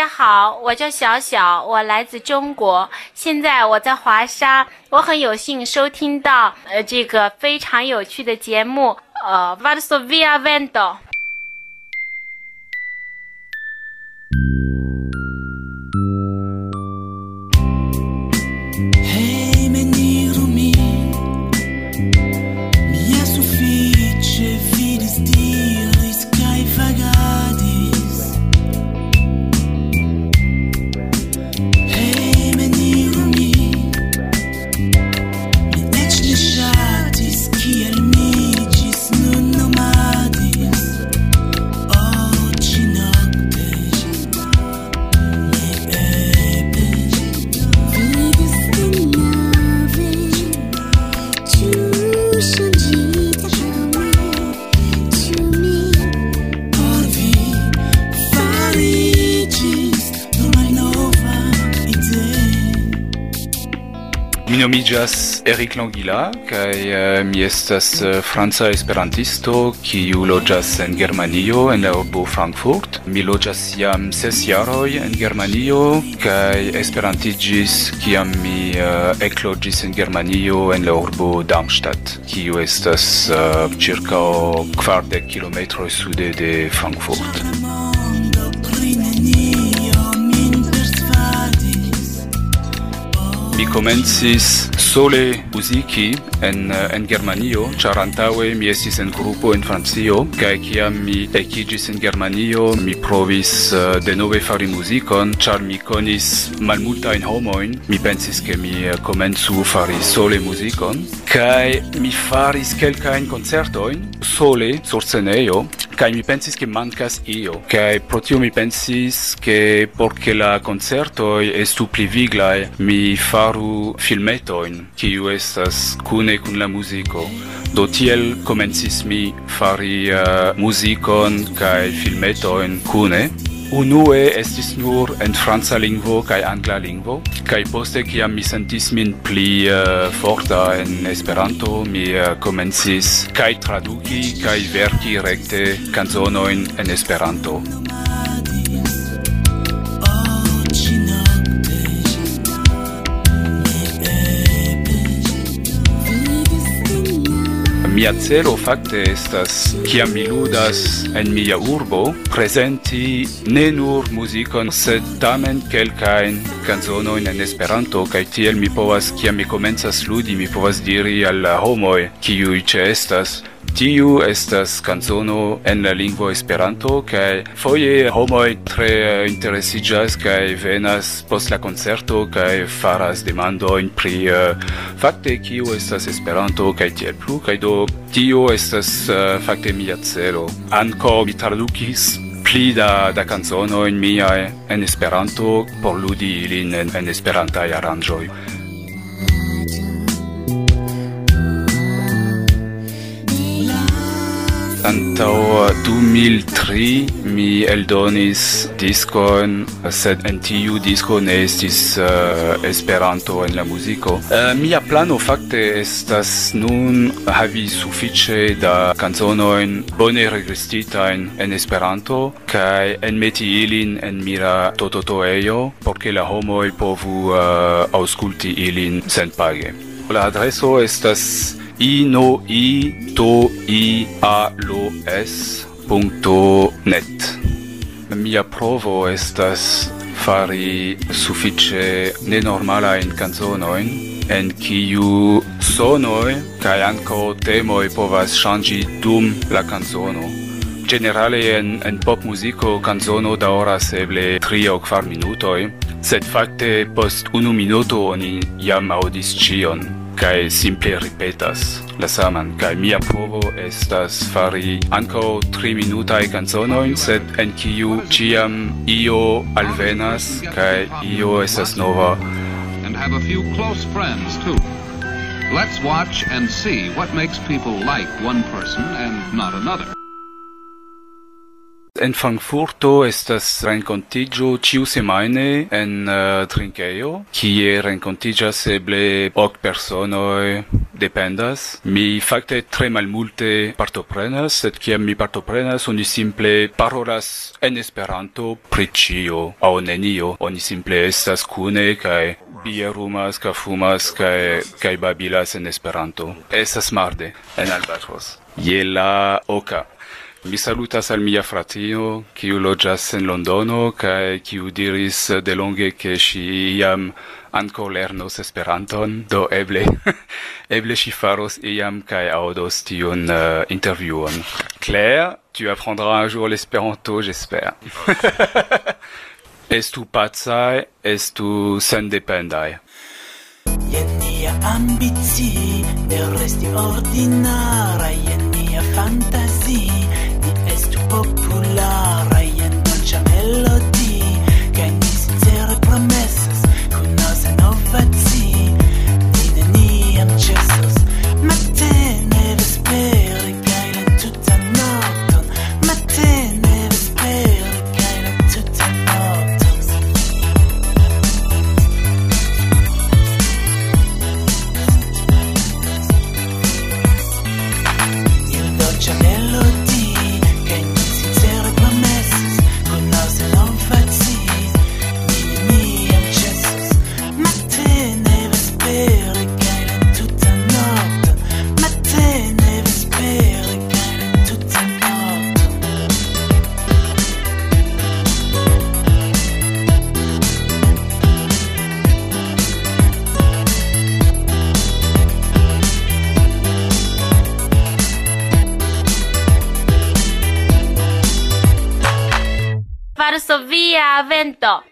家好，我叫小小，我来自中国，现在我在华沙，我很有幸收听到这个非常有趣的节目Varsovia Vento。 Mi nomiĝas Eric Langila kaj mi estas franca esperantisto kiu loĝas en Germanio en la urbo Frankfurt. Mi loĝas jam 6 jaroj en Germanio kaj esperantiĝis kiam mi ekloĝis en Germanio en la urbo Darmstadt, kiu estas ĉirkaŭ 40 kilometroj sude de Frankfurt. Mi komencis sole muziki en Germanio, ĉar antaŭe mi estis en grupo en Francio, kaj kiam mi ekiĝis en Germanio, mi provis denove fari muzikon, ĉar mi konis malmultajn homojn. Mi pensis ke mi komencu fari sole muzikon, kaj mi faris kelkajn koncertojn sole sur scenejo, kaj mi pensis ke mankas io, kaj pro tio mi pensis ke por ke la koncertoj estu pli viglaj, mi faru filmetojn, kiu estas kune kun la muziko. Do tiel komencis mi fari muzikon kaj filmetojn kune. Unue estis nur en franca lingvo kaj angla lingvo, kaj poste kiam mi sentis min pli forta en Esperanto, mi komencis kaj traduki kaj verki rekte kanzonojn en Esperanto. Mia celo fakte estas, kiam mi ludas en mia urbo, prezenti ne nur muzikon, sed tamen kelkajn kanzonojn en Esperanto, kaj tiel mi povas, kiam mi komencas ludi, mi povas diri al la homoj, kiuj ĉeestas, tiu estas kanzono en la lingvo Esperanto, kaj foje homoj tre interesiĝas kaj venas post la koncerto kaj faras demandojn pri fakte kio estas Esperanto kaj tiel plu, kaj do tio estas fakte mia celo. Ankaŭ mi tradukis pli da kanzonojn miaj en Esperanto por ludi ilin en esperantaj aranĝoj. Antaŭ 2003 mi eldonis diskon, sed en tiu disko ne estis Esperanto en la muziko. Mia plano fakte estas nun havi sufiĉe da kanzonojn bone registritajn en Esperanto kaj enmeti ilin en mia tototoejo, por ke la homoj povu aŭskulti ilin senpage. La adreso estas inoialoes.net. Mia provo estas fari sufiĉe nenormalajn kanzonojn, en kiu sonoj kaj ankaŭ temoj povas ŝanĝi dum la kanzono. Generale en popmuziko kanzono daŭras eble 3 aŭ 4 minutoj, sed fakte post 1 minuto oni jam aŭdis ĉion kaj simple ripetas la saman, kaj mia provo estas fari ankaŭ 3 minutaj kanzonojn, sed en kiu ĉiam io alvenas kaj io estas nova. And have a few close friends too. Let's watch and see what makes people like one person and not another. En Frankfurto estas renkontiĝo ĉiusemajne en drinkejo, kie renkontiĝas eble 8 personoj dependas. Mi fakte tre malmulte partoprenas, sed kiam mi partoprenas, oni simple parolas en Esperanto pri ĉio aŭ nenio. Oni simple estas kune kaj bierumas, kaj fumas kaj babilas en Esperanto. Estas marde en Albatros. Je la oka. Mi salutas al mia fratino, kiu loĝas en Londono, kaj kiu diris delonge ke ŝi iam ankaŭ lernos Esperanton, do eble ŝi faros iam kaj aŭdos tiun intervjuon. Claire, tu apprendras un jour l'espéranto, j'espère. Estu pacaj, estu sendependaj. Jen nia ambici, ne resti ordinara, jen nia fantasi, ni estu populara, jen dolĉa melodi, kaj ni sincere promesas, kun nos inovaci, ni neniam ĉesos, matene vespere kaj la tutan nokton, matene vespere kaj la tutan nokton. Dolce melodie, che ni sincere promesas, con nos non fazi, ni amcesos, matene vespere, che la tutta notte, matene vespere, che la tutta notte. Varsovia Vento.